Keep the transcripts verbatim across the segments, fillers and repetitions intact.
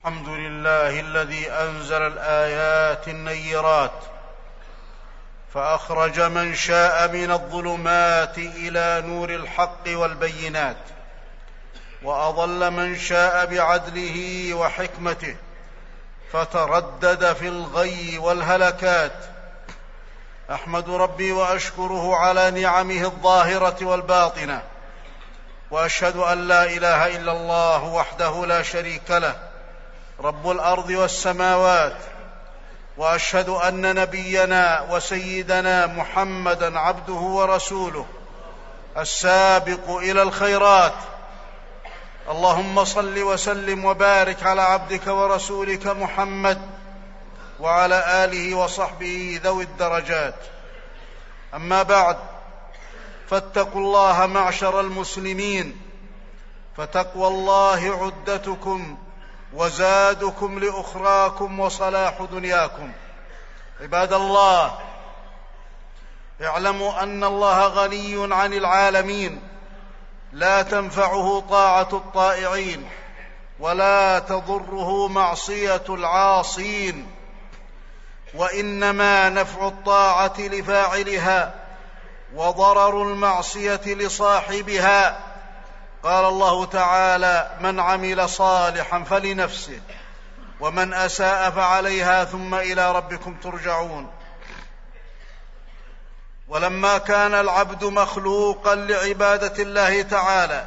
الحمد لله الذي أنزل الآيات النيرات فأخرج من شاء من الظلمات إلى نور الحق والبينات، وأضل من شاء بعدله وحكمته فتردد في الغي والهلكات. أحمد ربي وأشكره على نعمه الظاهرة والباطنة، وأشهد أن لا إله إلا الله وحده لا شريك له رب الأرض والسماوات، وأشهد أن نبينا وسيدنا محمدًا عبده ورسوله السابق إلى الخيرات. اللهم صل وسلم وبارك على عبدك ورسولك محمد وعلى آله وصحبه ذوي الدرجات. أما بعد، فاتقوا الله معشر المسلمين، فتقوى الله عدتكم وزادكم لأخراكم وصلاح دنياكم. عباد الله، اعلموا أن الله غني عن العالمين، لا تنفعه طاعة الطائعين ولا تضره معصية العاصين، وإنما نفع الطاعة لفاعلها وضرر المعصية لصاحبها. قال الله تعالى: من عمل صالحا فلنفسه ومن أساء فعليها ثم إلى ربكم ترجعون. ولما كان العبد مخلوقا لعبادة الله تعالى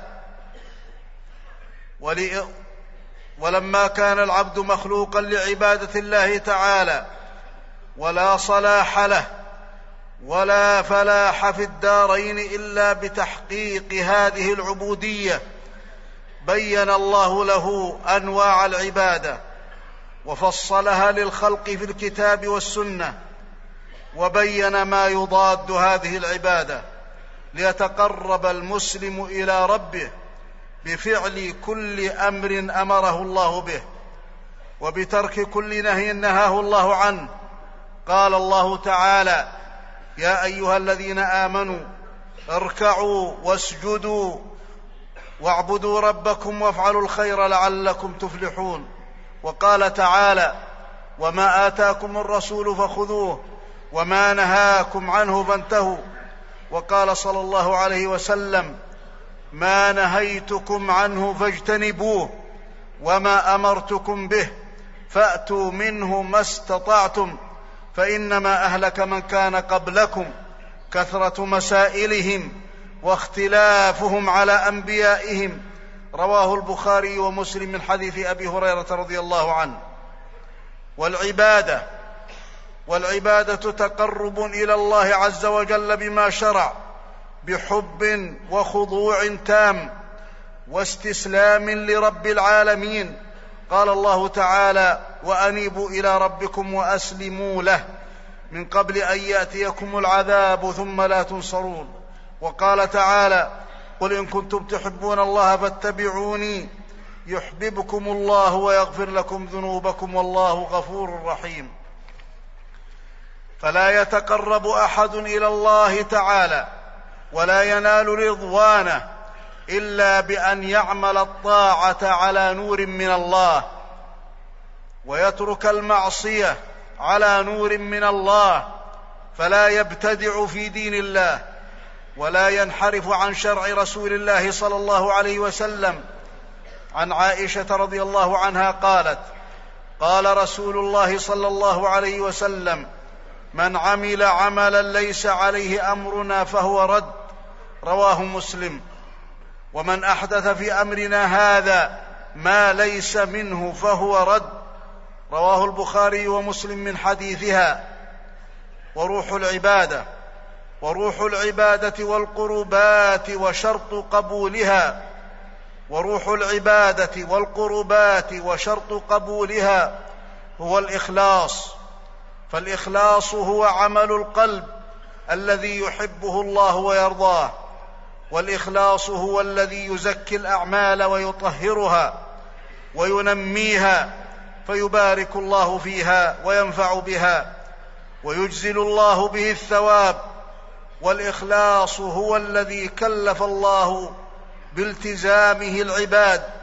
ول... ولما كان العبد مخلوقا لعبادة الله تعالى ولا صلاح له ولا فلاح في الدارين إلا بتحقيق هذه العبودية، بين الله له أنواع العبادة وفصلها للخلق في الكتاب والسنة، وبين ما يضاد هذه العبادة ليتقرب المسلم إلى ربه بفعل كل أمر أمره الله به وبترك كل نهي نهاه الله عنه. قال الله تعالى: يا أيها الذين آمنوا اركعوا واسجدوا واعبدوا ربكم وافعلوا الخير لعلكم تفلحون. وقال تعالى: وما آتاكم الرسول فخذوه وما نهاكم عنه فانتهوا. وقال صلى الله عليه وسلم: ما نهيتكم عنه فاجتنبوه وما أمرتكم به فأتوا منه ما استطعتم، فإنما أهلك من كان قبلكم كثرة مسائلهم واختلافهم على أنبيائهم. رواه البخاري ومسلم من حديث أبي هريرة رضي الله عنه. والعبادة والعبادة تقرب إلى الله عز وجل بما شرع بحب وخضوع تام واستسلام لرب العالمين. قال الله تعالى: وأنيبوا إلى ربكم وأسلموا له من قبل أن يأتيكم العذاب ثم لا تنصرون. وقال تعالى: قل إن كنتم تحبون الله فاتبعوني يحببكم الله ويغفر لكم ذنوبكم والله غفور رحيم. فلا يتقرب أحد إلى الله تعالى ولا ينال رضوانه إلا بأن يعمل الطاعة على نور من الله ويترك المعصية على نور من الله، فلا يبتدع في دين الله ولا ينحرف عن شرع رسول الله صلى الله عليه وسلم. عن عائشة رضي الله عنها قالت: قال رسول الله صلى الله عليه وسلم: من عمل عملا ليس عليه أمرنا فهو رد. رواه مسلم. ومن أحدث في أمرنا هذا ما ليس منه فهو رد. رواه البخاري ومسلم من حديثها. وروح العبادة وروح العبادة والقربات وشرط قبولها وروح العبادة والقربات وشرط قبولها هو الإخلاص. فالإخلاص هو عمل القلب الذي يحبه الله ويرضاه، والإخلاص هو الذي يزكي الأعمال ويطهرها وينميها فيبارك الله فيها وينفع بها ويجزل الله به الثواب. والإخلاص هو الذي كلف الله بالتزامه العباد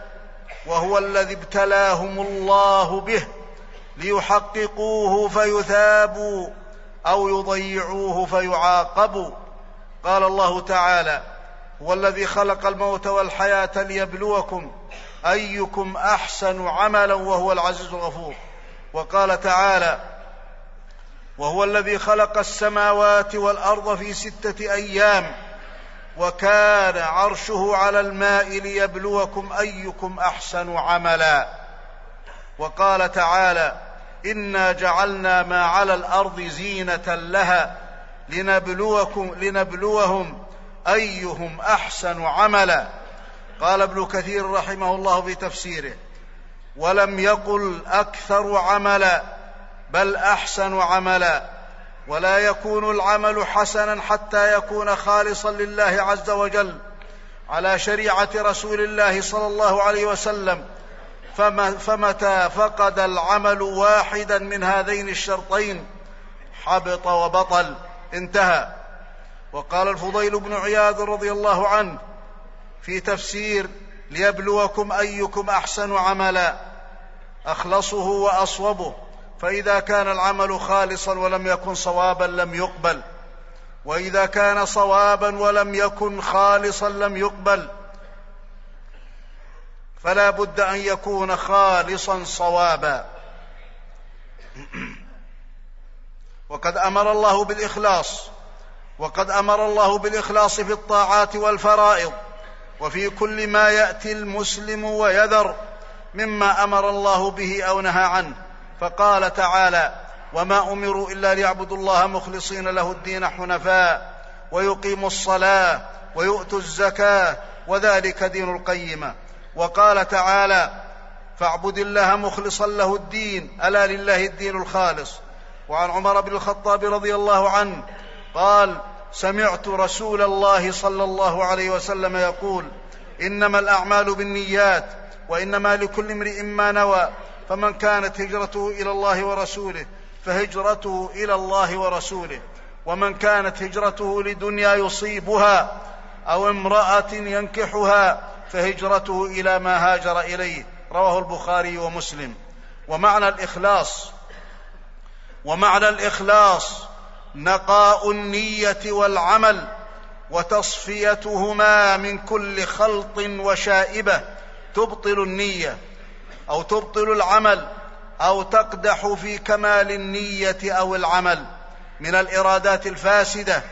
وهو الذي ابتلاهم الله به ليحققوه فيثابوا أو يضيعوه فيعاقبوا. قال الله تعالى: هو الذي خلق الموت والحياة ليبلوكم أيكم أحسن عملا وهو العزيز الغفور. وقال تعالى: وهو الذي خلق السماوات والأرض في ستة أيام وكان عرشه على الماء ليبلوكم أيكم أحسن عملا. وقال تعالى: إنا جعلنا ما على الأرض زينة لها لنبلوكم لنبلوهم أيهم أحسن عملا. قال ابن كثير رحمه الله في تفسيره: ولم يقل أكثر عملا بل أحسن عملا، ولا يكون العمل حسنا حتى يكون خالصا لله عز وجل على شريعة رسول الله صلى الله عليه وسلم، فمتى فقد العمل واحدا من هذين الشرطين حبط وبطل. انتهى. وقال الفضيل بن عياض رضي الله عنه في تفسير ليبلوكم أيكم أحسن عملا: أخلصه وأصوبه، فإذا كان العمل خالصا ولم يكن صوابا لم يقبل، وإذا كان صوابا ولم يكن خالصا لم يقبل، فلا بد أن يكون خالصا صوابا. وقد أمر الله بالإخلاص وقد أمر الله بالإخلاص في الطاعات والفرائض وفي كل ما يأتي المسلم ويذر مما أمر الله به أو نهى عنه، فقال تعالى: وما أمروا إلا ليعبدوا الله مخلصين له الدين حنفاء ويقيموا الصلاة ويؤتوا الزكاة وذلك دين القيمة. وقال تعالى: فاعبد الله مخلصا له الدين ألا لله الدين الخالص. وعن عمر بن الخطاب رضي الله عنه قال: سمعت رسول الله صلى الله عليه وسلم يقول: إنما الأعمال بالنيات وإنما لكل امرئ ما نوى، فمن كانت هجرته إلى الله ورسوله فهجرته إلى الله ورسوله، ومن كانت هجرته لدنيا يصيبها أو امرأة ينكحها فهجرته إلى ما هاجر إليه. رواه البخاري ومسلم. ومعنى الإخلاص ومعنى الإخلاص نقاء النية والعمل وتصفيتهما من كل خلط وشائبة تبطل النية أو تبطل العمل أو تقدح في كمال النية أو العمل من الإرادات الفاسدة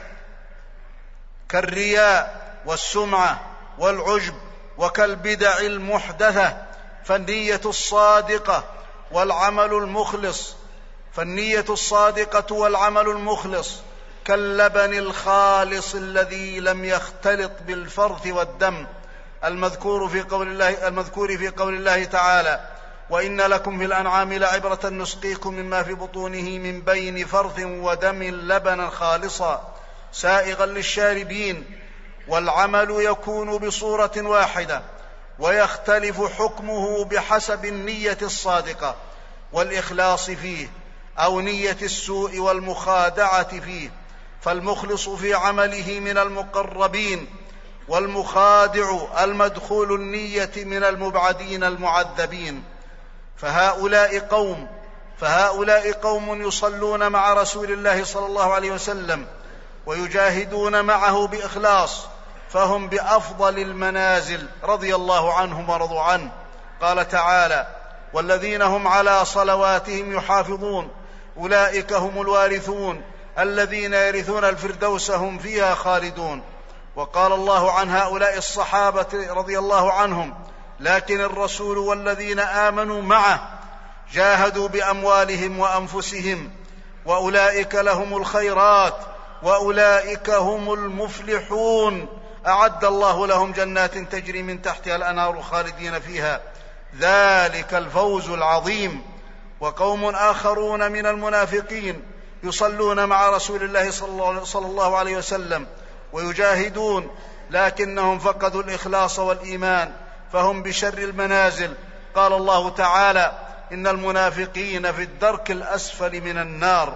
كالرياء والسمعة والعجب وكالبدع المحدثة. فالنية الصادقة والعمل المخلص فالنية الصادقة والعمل المخلص كاللبن الخالص الذي لم يختلط بالفرث والدم المذكور في قول الله المذكور في قول الله تعالى: وإن لكم في الأنعام لعبرة نسقيكم مما في بطونه من بين فرث ودم لبنا خالصا سائغا للشاربين. والعمل يكون بصورة واحدة ويختلف حكمه بحسب النية الصادقة والإخلاص فيه أو نية السوء والمخادعة فيه، فالمخلص في عمله من المقربين، والمخادع المدخول النية من المبعدين المعذبين. فهؤلاء قوم فهؤلاء قوم يصلون مع رسول الله صلى الله عليه وسلم ويجاهدون معه بإخلاص، فهم بأفضل المنازل رضي الله عنهم ورضوا عنه. قال تعالى: والذين هم على صلواتهم يحافظون أولئك هم الوارثون الذين يرثون الفردوس هم فيها خالدون. وقال الله عن هؤلاء الصحابة رضي الله عنهم: لكن الرسول والذين آمنوا معه جاهدوا بأموالهم وأنفسهم وأولئك لهم الخيرات وأولئك هم المفلحون، أعد الله لهم جنات تجري من تحتها الأنهار خالدين فيها، ذلك الفوز العظيم. وقوم آخرون من المنافقين يصلون مع رسول الله صلى الله عليه وسلم ويجاهدون، لكنهم فقدوا الإخلاص والإيمان فهم بشر المنازل. قال الله تعالى: إن المنافقين في الدرك الأسفل من النار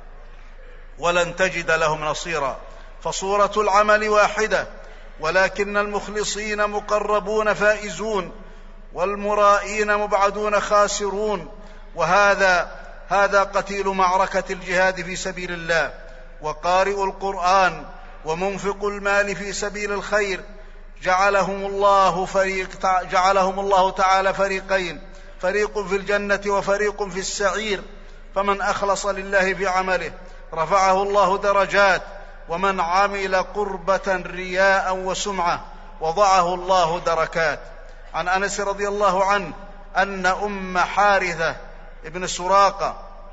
ولن تجد لهم نصيرا. فصورة العمل واحدة، ولكن المخلصين مقربون فائزون، والمرائين مبعدون خاسرون. وهذا هذا قتيل معركة الجهاد في سبيل الله، وقارئ القرآن ومنفق المال في سبيل الخير جعلهم الله فريق جعلهم الله تعالى فريقين، فريق في الجنة وفريق في السعير. فمن أخلص لله في عمله رفعه الله درجات، ومن عمل قربة رياء وسمعة وضعه الله دركات. عن أنس رضي الله عنه أن أم حارثة ابن سراقة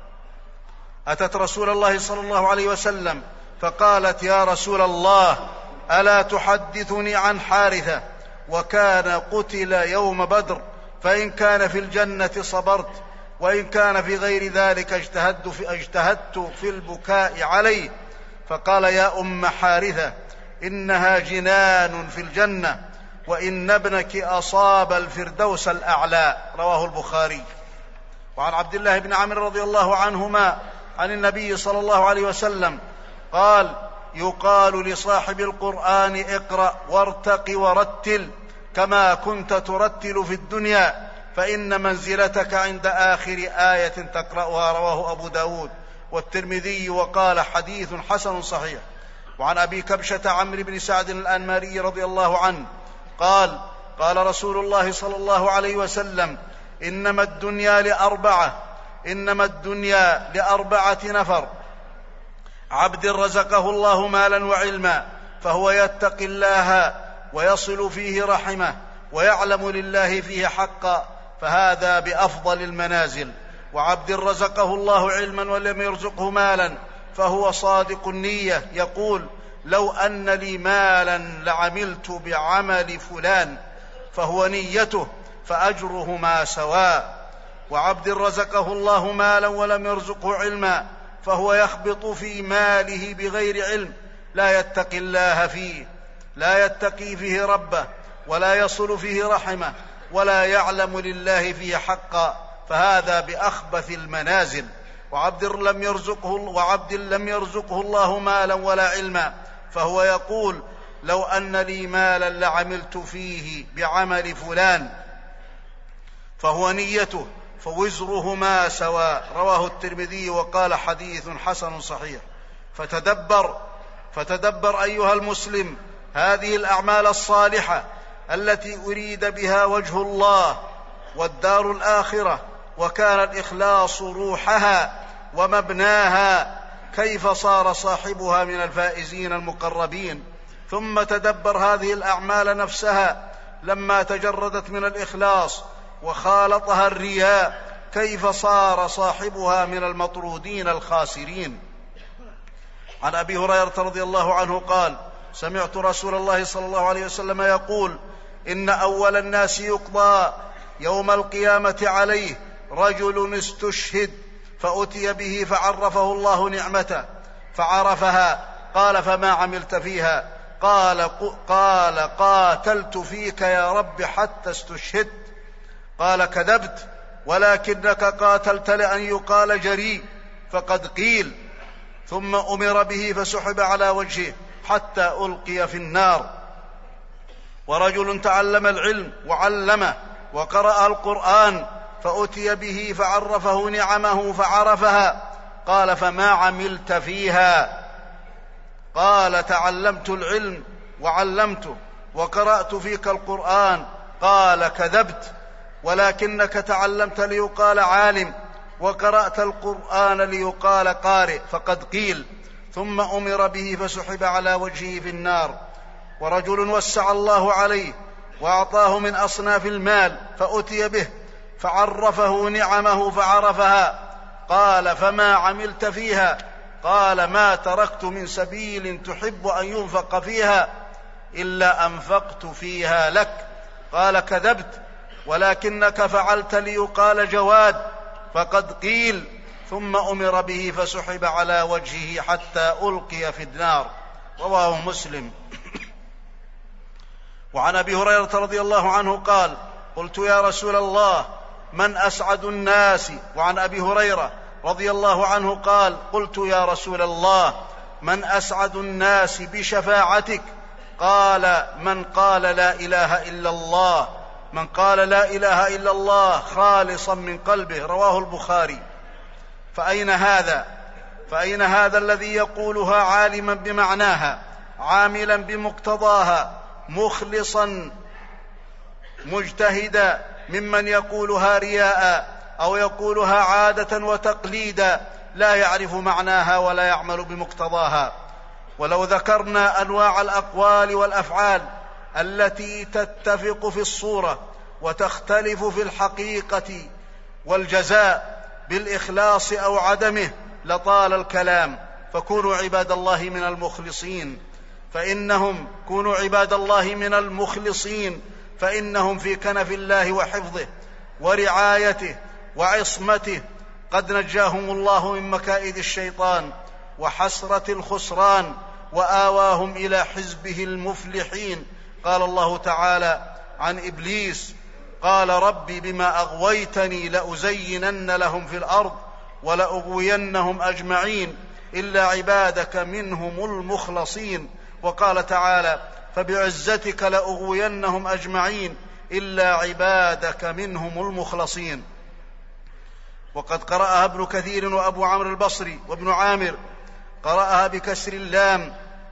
أتت رسول الله صلى الله عليه وسلم فقالت: يا رسول الله، ألا تحدثني عن حارثة؟ وكان قتل يوم بدر، فإن كان في الجنة صبرت، وإن كان في غير ذلك اجتهدت في, اجتهدت في البكاء عليه. فقال: يا أم حارثة، إنها جنان في الجنة، وإن ابنك أصاب الفردوس الأعلى. رواه البخاري. وعن عبد الله بن عمرو رضي الله عنهما عن النبي صلى الله عليه وسلم قال: يقال لصاحب القرآن: اقرأ وارتق ورتل كما كنت ترتل في الدنيا، فإن منزلتك عند آخر آية تقرأها. رواه أبو داود والترمذي وقال: حديث حسن صحيح. وعن أبي كبشة عمرو بن سعد الأنماري رضي الله عنه قال: قال رسول الله صلى الله عليه وسلم: إنما الدنيا لأربعة إنما الدنيا لأربعة نفر: عبد رزقه الله مالا وعلما فهو يتقي الله ويصل فيه رحمه ويعلم لله فيه حقا، فهذا بأفضل المنازل. وعبد رزقه الله علما ولم يرزقه مالا فهو صادق النية، يقول: لو أن لي مالا لعملت بعمل فلان، فهو نيته، فأجرهما سواء. وعبد رزقه الله مالا ولم يرزقه علما فهو يخبط في ماله بغير علم، لا يتقي الله فيه لا يتقي فيه ربه، ولا يصل فيه رحمه، ولا يعلم لله فيه حقا، فهذا بأخبث المنازل. وعبد لم يرزقه وعبد لم يرزقه الله مالا ولا علما فهو يقول: لو أن لي مالا لعملت فيه بعمل فلان، فهو نيته، فوزرهما سواء. رواه الترمذي وقال: حديث حسن صحيح. فتدبر فتدبر أيها المسلم هذه الأعمال الصالحة التي أريد بها وجه الله والدار الآخرة، وكان الإخلاص روحها ومبناها، كيف صار صاحبها من الفائزين المقربين. ثم تدبر هذه الأعمال نفسها لما تجردت من الإخلاص وخالطها الرياء، كيف صار صاحبها من المطرودين الخاسرين. عن أبي هريرة رضي الله عنه قال: سمعت رسول الله صلى الله عليه وسلم يقول: إن أول الناس يقضى يوم القيامة عليه رجل استشهد، فأتي به فعرفه الله نعمته فعرفها، قال: فما عملت فيها؟ قال قال قاتلت فيك يا رب حتى استشهدت. قال: كذبت، ولكنك قاتلت لأن يقال جريء، فقد قيل. ثم أمر به فسحب على وجهه حتى ألقي في النار. ورجل تعلم العلم وعلمه وقرأ القرآن، فأتي به فعرفه نعمه فعرفها، قال: فما عملت فيها؟ قال: تعلمت العلم وعلمته وقرأت فيك القرآن. قال: كذبت، ولكنك تعلمت ليقال عالم، وقرأت القرآن ليقال قارئ، فقد قيل. ثم أمر به فسحب على وجهه في النار. ورجل وسع الله عليه وأعطاه من أصناف المال، فأتي به فعرفه نعمه فعرفها، قال: فما عملت فيها؟ قال: ما تركت من سبيل تحب أن ينفق فيها إلا أنفقت فيها لك. قال: كذبت، ولكنك فعلت ليقال جواد، فقد قيل. ثم أمر به فسحب على وجهه حتى ألقي في النار. رواه مسلم. وعن أبي هريرة رضي الله عنه قال: قلت: يا رسول الله، من أسعد الناس؟ وعن أبي هريرة رضي الله عنه قال: قلت: يا رسول الله، من أسعد الناس بشفاعتك؟ قال: من قال لا إله إلا الله من قال لا إله إلا الله خالصا من قلبه، رواه البخاري. فأين هذا؟ فأين هذا الذي يقولها عالما بمعناها، عاملا بمقتضاها، مخلصا مجتهدا، ممن يقولها رياء أو يقولها عادة وتقليدا، لا يعرف معناها ولا يعمل بمقتضاها. ولو ذكرنا أنواع الأقوال والأفعال التي تتفق في الصورة وتختلف في الحقيقة والجزاء بالإخلاص أو عدمه لطال الكلام. فكونوا عباد الله من المخلصين فإنهم كونوا عباد الله من المخلصين فإنهم في كنف الله وحفظه ورعايته وعصمته، قد نجاهم الله من مكائد الشيطان وحسرة الخسران وآواهم إلى حزبه المفلحين. قال الله تعالى عن إبليس: قال ربي بما أغويتني لأزينن لهم في الأرض ولأغوينهم أجمعين إلا عبادك منهم المخلصين. وقال تعالى: فبعزتك لأغوينهم أجمعين إلا عبادك منهم المخلصين. وقد قرأها ابن كثير وأبو عمرو البصري وابن عامر، قرأها بكسر اللام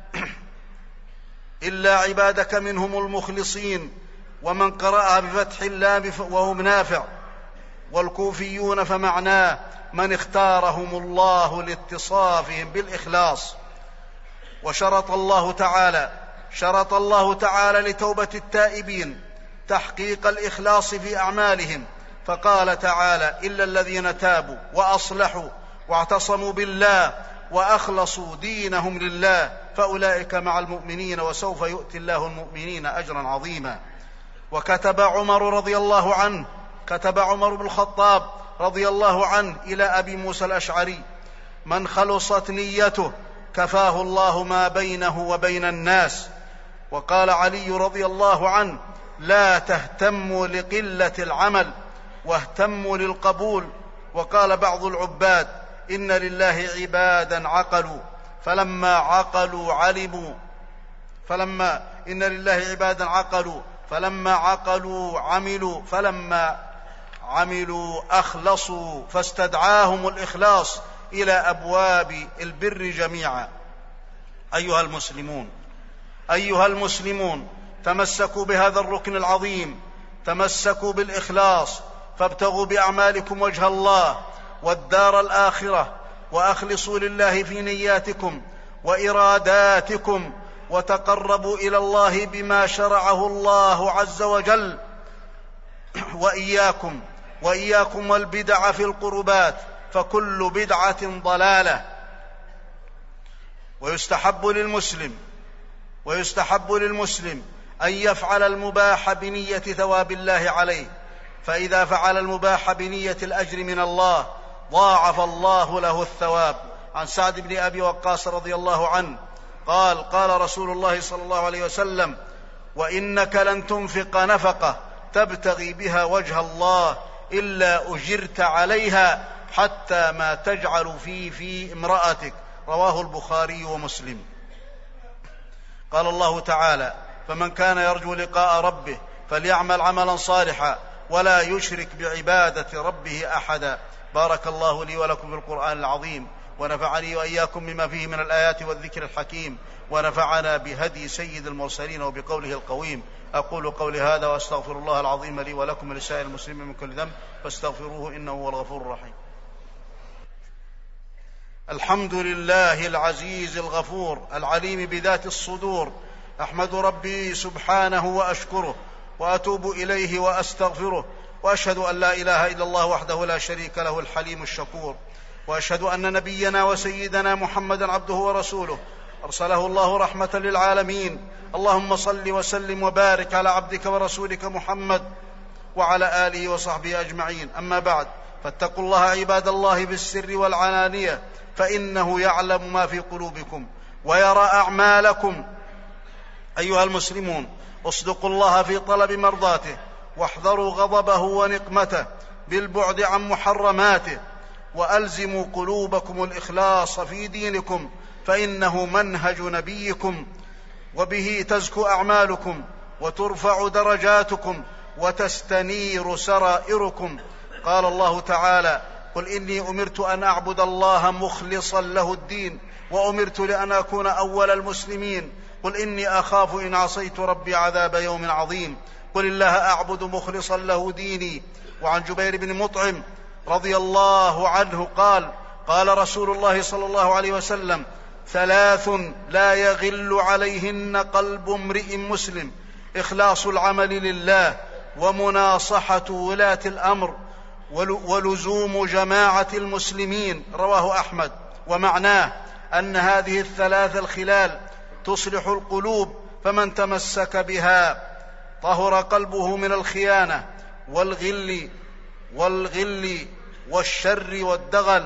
إلا عبادك منهم المخلصين، ومن قرأها بفتح اللام وهم نافع والكوفيون فمعناه من اختارهم الله لاتصافهم بالإخلاص. وشرط الله تعالى شرط الله تعالى لتوبة التائبين تحقيق الإخلاص في أعمالهم، فقال تعالى: إلا الذين تابوا وأصلحوا واعتصموا بالله وأخلصوا دينهم لله فأولئك مع المؤمنين وسوف يؤتي الله المؤمنين أجرا عظيما. وكتب عمر رضي الله عنه كتب عمر بن الخطاب رضي الله عنه إلى أبي موسى الأشعري: من خلصت نيته كفاه الله ما بينه وبين الناس. وقال علي رضي الله عنه: لا تهتموا لقلة العمل واهتموا للقبول. وقال بعض العباد: إن لله عبادا عقلوا فلما عقلوا علموا فلما إن لله عبادا عقلوا فلما عقلوا عملوا فلما عملوا أخلصوا، فاستدعاهم الإخلاص إلى أبواب البر جميعا. أيها المسلمون أيها المسلمون تمسكوا بهذا الركن العظيم، تمسكوا بالإخلاص، فابتغوا بأعمالكم وجه الله والدار الآخرة، وأخلصوا لله في نياتكم وإراداتكم، وتقربوا إلى الله بما شرعه الله عز وجل. وإياكم وإياكم والبدع في القربات، فكل بدعة ضلالة. ويستحب للمسلم ويستحب للمسلم أن يفعل المباح بنية ثواب الله عليه، فإذا فعل المباح بنية الأجر من الله ضاعف الله له الثواب. عن سعد بن أبي وقاص رضي الله عنه قال: قال رسول الله صلى الله عليه وسلم: وإنك لن تنفق نفقة تبتغي بها وجه الله إلا أجرت عليها حتى ما تجعل في في امرأتك. رواه البخاري ومسلم. قال الله تعالى: فمن كان يرجو لقاء ربه فليعمل عملا صالحا ولا يشرك بعبادة ربه أحدا. بارك الله لي ولكم بالقرآن العظيم، ونفعني وإياكم بما فيه من الآيات والذكر الحكيم، ونفعنا بهدي سيد المرسلين وبقوله القويم. أقول قولي هذا وأستغفر الله العظيم لي ولكم ولسائر المسلمين من كل ذنب فاستغفروه إنه هو الغفور الرحيم. الحمد لله العزيز الغفور العليم بذات الصدور، أحمد ربي سبحانه وأشكره وأتوب إليه وأستغفره، وأشهد أن لا إله إلا الله وحده لا شريك له الحليم الشكور، وأشهد أن نبينا وسيدنا محمدا عبده ورسوله أرسله الله رحمة للعالمين. اللهم صل وسلم وبارك على عبدك ورسولك محمد وعلى آله وصحبه أجمعين. أما بعد، فاتقوا الله عباد الله بالسر والعلانية، فإنه يعلم ما في قلوبكم ويرى أعمالكم. أيها المسلمون، اصدقوا الله في طلب مرضاته، واحذروا غضبه ونقمته بالبعد عن محرماته، وألزموا قلوبكم الإخلاص في دينكم، فإنه منهج نبيكم، وبه تزكو أعمالكم وترفع درجاتكم وتستنير سرائركم. قال الله تعالى: قل إني أمرت أن أعبد الله مخلصا له الدين وأمرت لأن أكون أول المسلمين. قل إني أخاف إن عصيت ربي عذاب يوم عظيم. قل الله أعبد مخلصا له ديني. وعن جبير بن مطعم رضي الله عنه قال: قال رسول الله صلى الله عليه وسلم: ثلاث لا يغل عليهن قلب امرئ مسلم: إخلاص العمل لله، ومناصحة ولاة الأمر، ولزوم جماعة المسلمين. رواه أحمد. ومعناه أن هذه الثلاث الخلال تصلح القلوب، فمن تمسك بها طهر قلبه من الخيانة والغل والغل والشر والدغل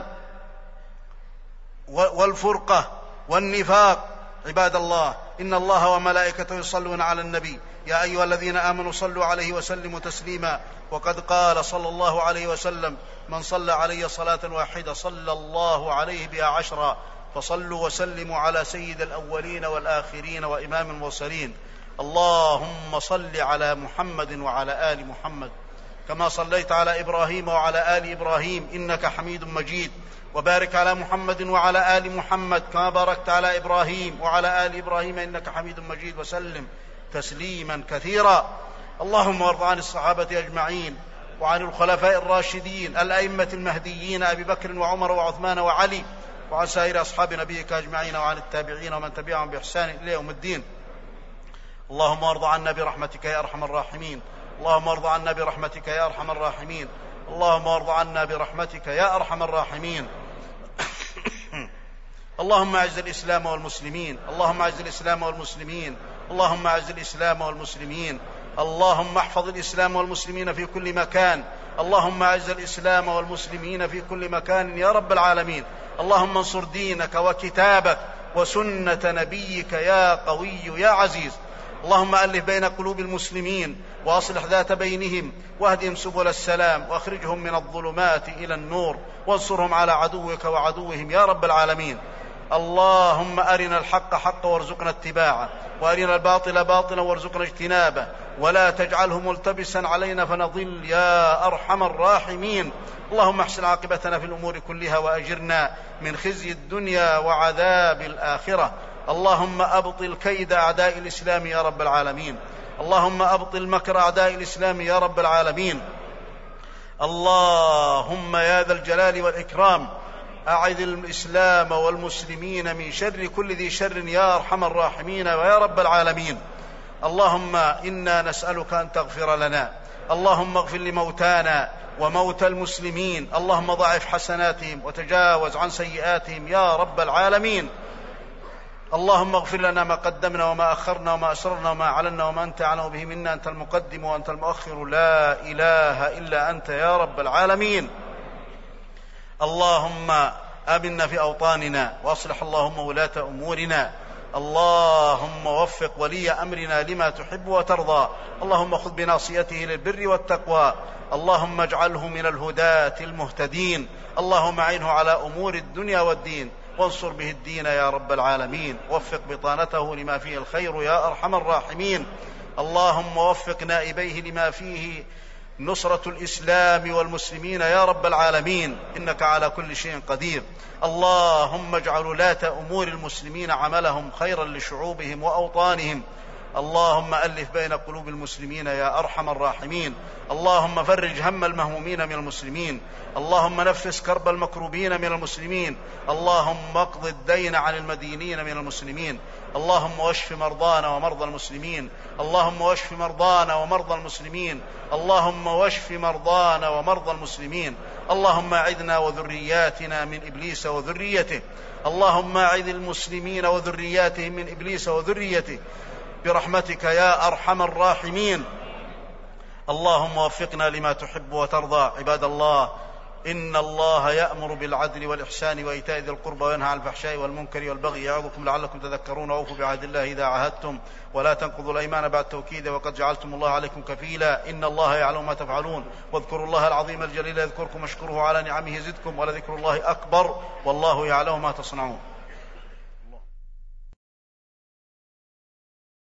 والفرقة والنفاق. عباد الله، إن الله وملائكته يصلون على النبي يا أيها الذين آمنوا صلوا عليه وسلموا تسليما. وقد قال صلى الله عليه وسلم: من صلى علي صلاة واحدة صلى الله عليه بها عشرا. فصلوا وسلموا على سيد الأولين والآخرين وإمام المرسلين. اللهم صل على محمد وعلى آل محمد كما صليت على إبراهيم وعلى آل إبراهيم إنك حميد مجيد. وبارك على محمد وعلى آل محمد كما باركت على إبراهيم وعلى آل إبراهيم إنك حميد مجيد، وسلم تسليما كثيرا. اللهم وارض عن الصحابة أجمعين، وعن الخلفاء الراشدين الأئمة المهديين أبي بكر وعمر وعثمان وعلي، وعن سائر أصحاب نبيك أجمعين، وعن التابعين ومن تبعهم بإحسان إلى يوم الدين. اللهم وارض عنا برحمتك يا أرحم الراحمين. اللهم وارض عنا برحمتك يا أرحم الراحمين. اللهم وارض عنا برحمتك يا أرحم الراحمين. اللهم أعز الإسلام والمسلمين. اللهم أعز الإسلام والمسلمين. اللهم أعز الإسلام والمسلمين. اللهم احفظ الإسلام والمسلمين في كل مكان. اللهم أعز الإسلام والمسلمين في كل مكان يا رب العالمين. اللهم انصر دينك وكتابك وسنة نبيك يا قوي يا عزيز. اللهم ألف بين قلوب المسلمين وأصلح ذات بينهم، واهدهم سبل السلام، وأخرجهم من الظلمات إلى النور، وانصرهم على عدوك وعدوهم يا رب العالمين. اللهم أرنا الحق حقا وارزقنا اتباعه، وأرنا الباطل باطلا وارزقنا اجتنابه، ولا تجعله ملتبسا علينا فنضل يا أرحم الراحمين. اللهم احسن عاقبتنا في الأمور كلها، وأجرنا من خزي الدنيا وعذاب الآخرة. اللهم أبطل كيد أعداء الإسلام يا رب العالمين. اللهم أبطل مكر أعداء الإسلام يا رب العالمين. اللهم يا ذا الجلال والإكرام أعذ الإسلام والمسلمين من شر كل ذي شر يا أرحم الراحمين ويا رب العالمين. اللهم إنا نسألك أن تغفر لنا. اللهم اغفر لموتانا وموتى المسلمين. اللهم ضاعف حسناتهم وتجاوز عن سيئاتهم يا رب العالمين. اللهم اغفر لنا ما قدمنا وما أخرنا وما أسررنا وما أعلنا وما أنت أعلم به منا. أنت المقدم وأنت المؤخر، لا إله إلا أنت يا رب العالمين. اللهم آمنا في أوطاننا، وأصلح اللهم ولاة أمورنا. اللهم وفق ولي أمرنا لما تحب وترضى. اللهم خذ بناصيته للبر والتقوى. اللهم اجعله من الهداة المهتدين. اللهم أعنه على أمور الدنيا والدين، وانصر به الدين يا رب العالمين. وفق بطانته لما فيه الخير يا أرحم الراحمين. اللهم وفق نائبيه لما فيه نصرة الإسلام والمسلمين يا رب العالمين، إنك على كل شيء قدير. اللهم اجعل ولاة أمور المسلمين عملهم خيرا لشعوبهم وأوطانهم. اللهم ألف بين قلوب المسلمين يا أرحم الراحمين. اللهم فرج هم المهمومين من المسلمين. اللهم نفس كرب المكروبين من المسلمين. اللهم اقض الدين عن المدينين من المسلمين. اللهم واشف مرضانا ومرضى المسلمين. اللهم واشف مرضانا ومرضى المسلمين. اللهم واشف مرضانا ومرضى المسلمين. اللهم أعذنا وذرياتنا من إبليس وذريته. اللهم أعذ المسلمين وذرياتهم من إبليس وذريته برحمتك يا أرحم الراحمين. اللهم وفقنا لما تحب وترضى. عباد الله، إن الله يأمر بالعدل والإحسان وإيتاء ذي القربى وينهى عن الفحشاء والمنكر والبغي يعظكم لعلكم تذكرون. وأوفوا بعهد الله إذا عاهدتم، ولا تنقضوا الأيمان بعد توكيده، وقد جعلتم الله عليكم كفيلا. إن الله يعلم ما تفعلون. واذكروا الله العظيم الجليل يذكركم، واشكروه على نعمه يزدكم، ولذكر الله أكبر، والله يعلم ما تصنعون.